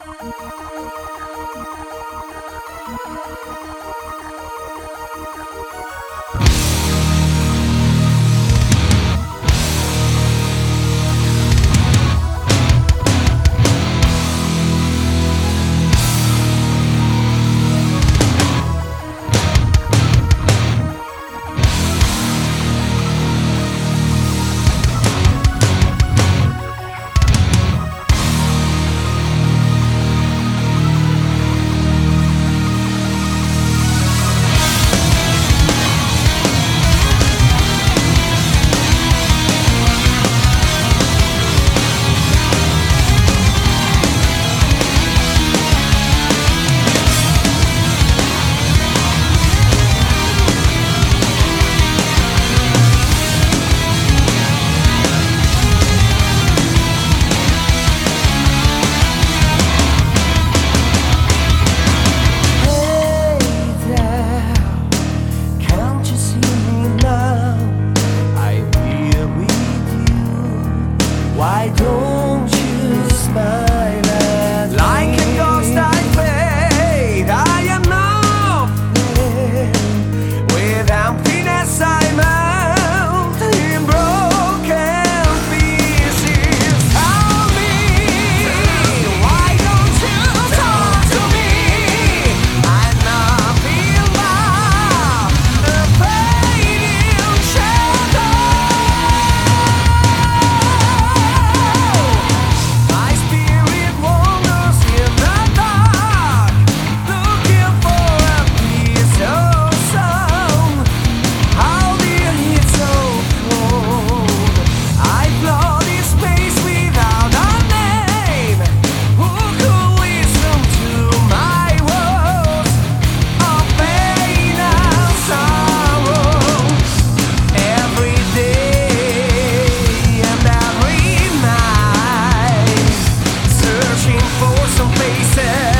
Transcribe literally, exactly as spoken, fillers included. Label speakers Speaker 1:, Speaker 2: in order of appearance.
Speaker 1: Why don't you smile at me?
Speaker 2: Like a ghost I fade, I am nothing. With emptiness I melt in broken pieces. Tell me, why don't you talk to me? I'm not in love, the fading shadow. My spirit wanders in the dark, looking for a piece of sound. How the heat so cold, I flood this space without a name. Who could listen to my words of pain and sorrow? Every day and every night, searching for some faces